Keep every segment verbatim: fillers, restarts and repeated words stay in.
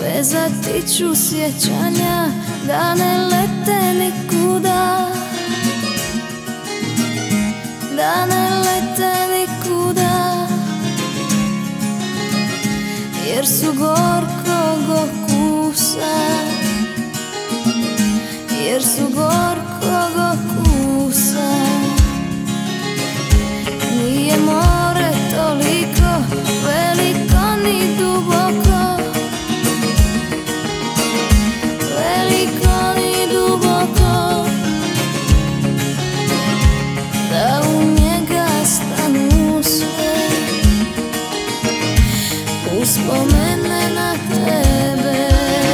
sve zatiču sjećanja da ne lete nikuda, da ne lete nikuda, jer su gorkog okusa, jer su gorkog okusa. Nije more toliko veliko ni duboko, veliko ni duboko, da u njega stanu sve uspomene na tebe.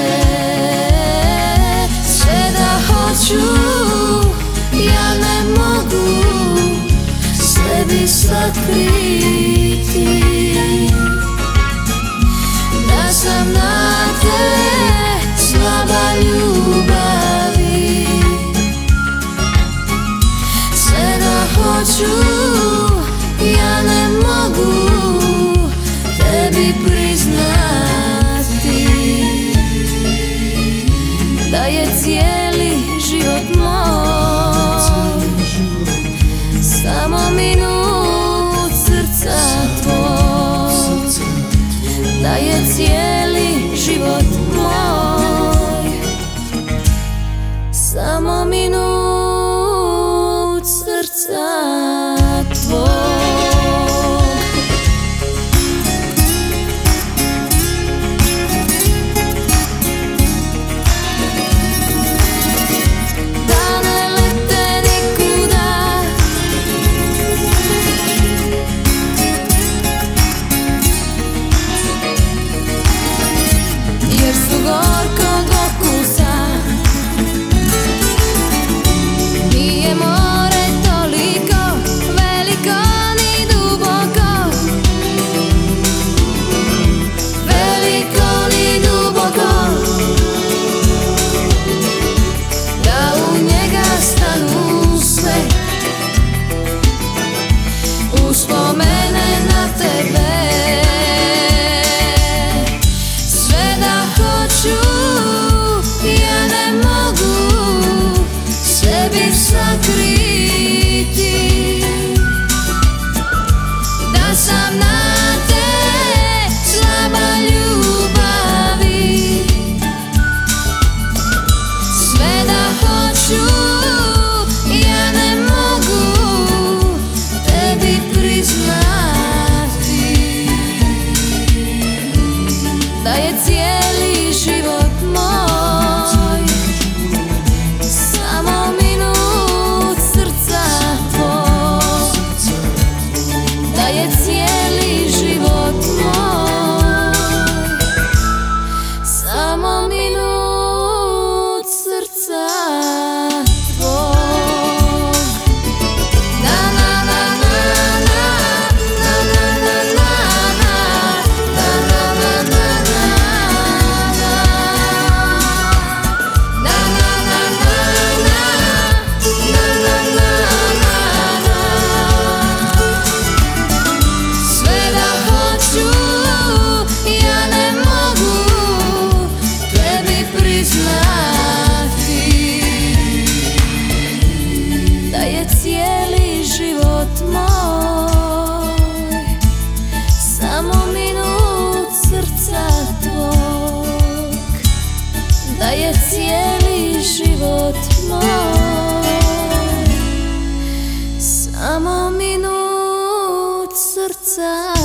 Sve da hoću, ja ne mogu sebi sakriti da sam na te slaba ljubavi. Sve da hoću, ja ne mogu tebi priznati da je cijeli život moj samo minut srca tvog, da je cijeli život moj samo minut srca tvog. Uspomene na tebe. Sve da hoću, ja ne mogu sebi sakriti da sam na te slaba ljubavi. Sve da hoću, ja ne mogu tebi priznati da je cijeli život moj samo minut srca tvog, da je cijeli život moj samo minut srca tvog. Da je cijeli život moj samo minut srca tvog, da je cijeli život moj samo minut srca